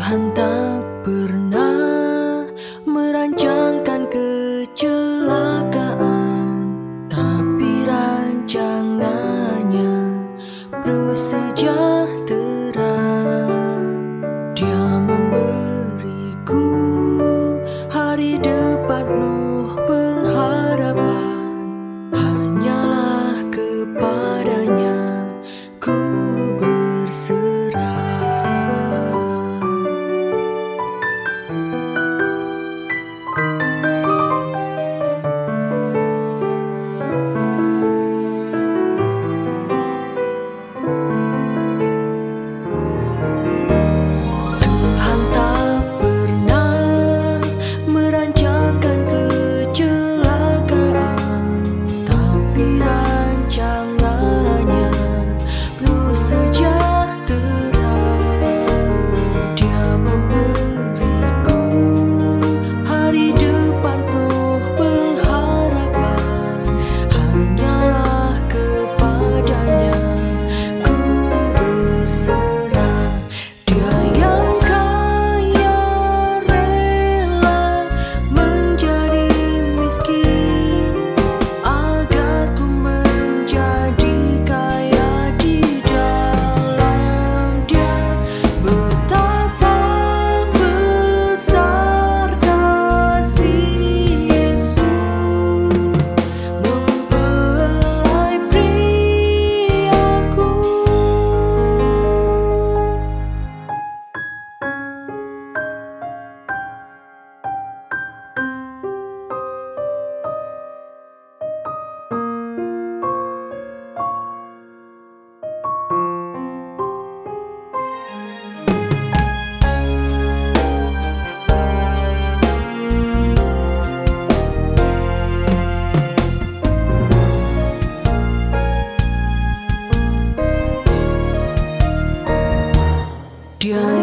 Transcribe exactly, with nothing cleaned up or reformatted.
Tuhan tak pernah merancangkan kecelakaan, tapi rancangannya penuh sejahtera. Dia memberiku hari depan penuh pengharapan, hanyalah kepadanya ku berserah. Tuhan tak pernah merancangkan kecelakaan, tapi rancangannya penuh sejahtera. Dia memberiku hari depan penuh pengharapan, hanyalah kepadanya ku berserah. Dia yang kaya rela menjadi miskin agar ku menjadi kaya di dalam Dia. Betapa besar kasih Yesus mempelai priaku. Dia